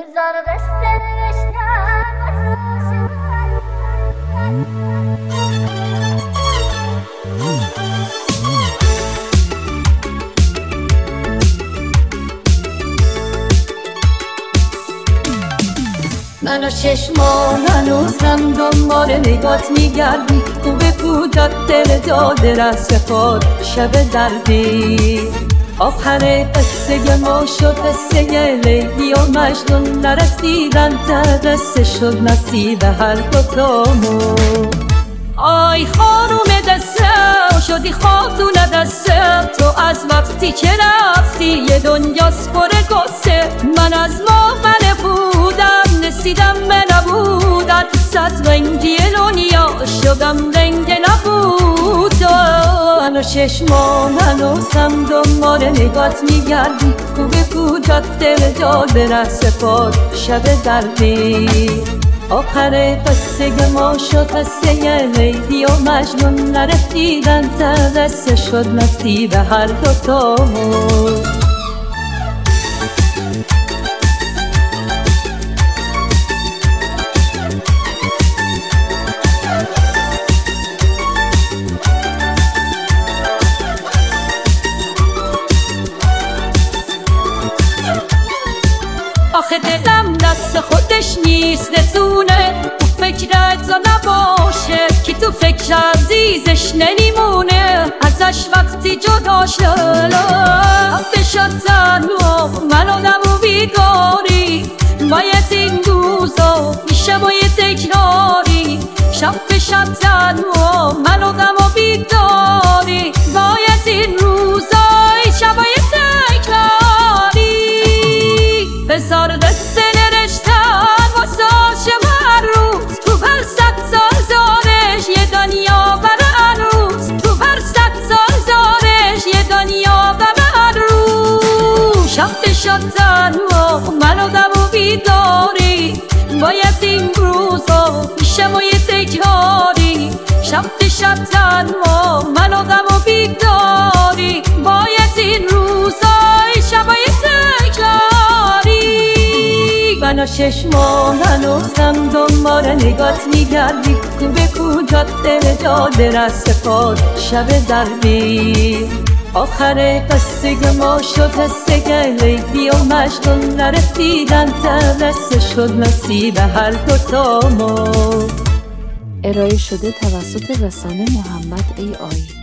بذار قصه نوشتم واسه من و چشمان هنوزم دنبال نگات میگردی خوبه کودت دل داده رس خود شب دردی آخر قصه ما شد قصه لیلی و مجنون نرسیدن ته قصه شد نصیب هر دوتامون آی خانوم دسته شدی خاتون دسته تو از وقتی که رفتی یه دنیاست پر قصه من از موقع بودم نسیدم به نبودت صد رنگی دنیا شدم رنگ نبود من و چشمان هنوزم دنبال نگات میگردی خوبه کودت دل داده رس پاد شب دردی آخر قصه ما شد قصه لیلی و مجنون نرسیدن ته قصه شد نصیب هر دوتامون آخه دلم دست خودش نیست نتونه تو فکرت نباشه که تو فکر عزیزش نمیمونه ازش وقتی جدا شد بشد تنها من آدم و بیگاری باید این روزا میشه باید تکراری شب بشد تنها من آدم و بیگاری باید این روزا شب باید تکراری بذار قصه نرشتن واسه عاشق هر روز تو هر 100 سال زارش یه دنیا برای عروس تو هر 100 سال زارش یه دنیا برای عروس شب بشد تنها من آدم و بیداری باید این روزا میشه ما یه تکراری شب بشد تنها من آدم و بیداری باید این روزا شب باید تکراری من و چشمان هنوزم دنبال نگات میگردی خوبه کودت دل داده رس پاد شب دردی آخر قصه ما شد قصه لیلی و مجنون نرسیدن ته قصه شد نصیب هر دوتامون. ارائه شده توسط رسانه محمد AI